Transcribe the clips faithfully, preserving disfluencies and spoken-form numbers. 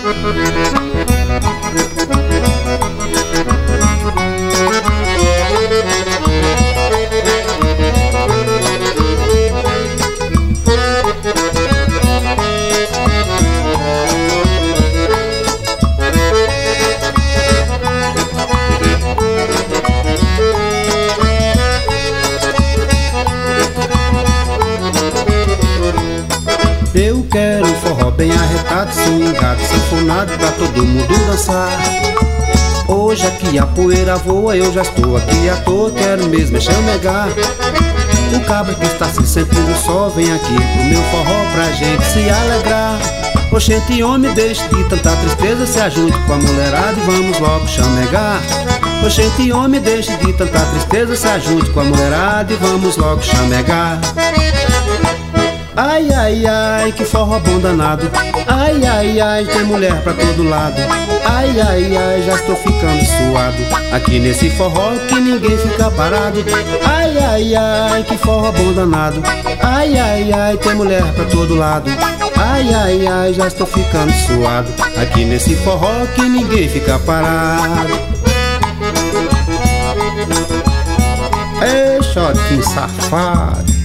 Eu quero um forró bem arretado, swingado, sanfonado pra todo mundo dançar. Hoje aqui a poeira voa, eu já estou aqui à toa, quero mesmo é chamegar. O cabra que está se sentindo só, vem aqui pro meu forró pra gente se alegrar. Oxente, homem, deixe de tanta tristeza, se ajunte com a mulherada e vamos logo chamegar. Oxente, homem, deixe de tanta tristeza, se ajunte com a mulherada e vamos logo chamegar. Ai, ai, ai, que forró bom danado. Ai, ai, ai, tem mulher pra todo lado. Ai, ai, ai, já estou ficando suado aqui nesse forró que ninguém fica parado. Ai, ai, ai, que forró bom danado. Ai, ai, ai, tem mulher pra todo lado. Ai, ai, ai, já estou ficando suado aqui nesse forró que ninguém fica parado. Ei, xotinho safado.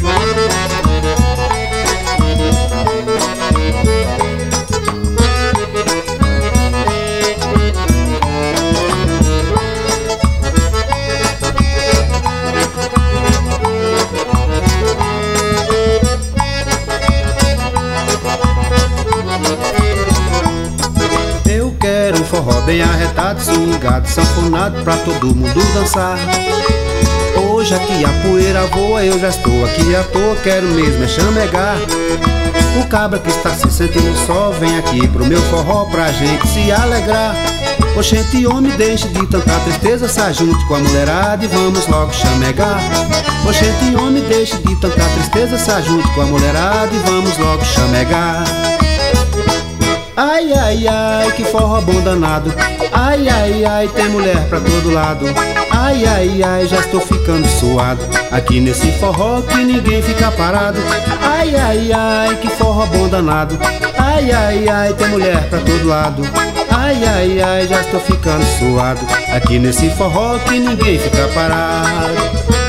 Eu quero um forró bem arretado, swingado, sanfonado pra todo mundo dançar. Hoje aqui a poeira voa, eu já estou aqui à toa, quero mesmo é chamegar. O cabra que está se sentindo só, vem aqui pro meu forró pra gente se alegrar. Oxente, homem, deixe de tanta tristeza, se ajunte com a mulherada e vamos logo chamegar. Oxente, homem, deixe de tanta tristeza, se ajunte com a mulherada e vamos logo chamegar. Ai, ai, ai, que forró bom danado. Ai, ai, ai, tem mulher pra todo lado. Ai, ai, ai, já estou ficando suado aqui nesse forró que ninguém fica parado. Ai, ai, ai, que forró bom danado. Ai, ai, ai, tem mulher pra todo lado. Ai, ai, ai, já estou ficando suado aqui nesse forró que ninguém fica parado.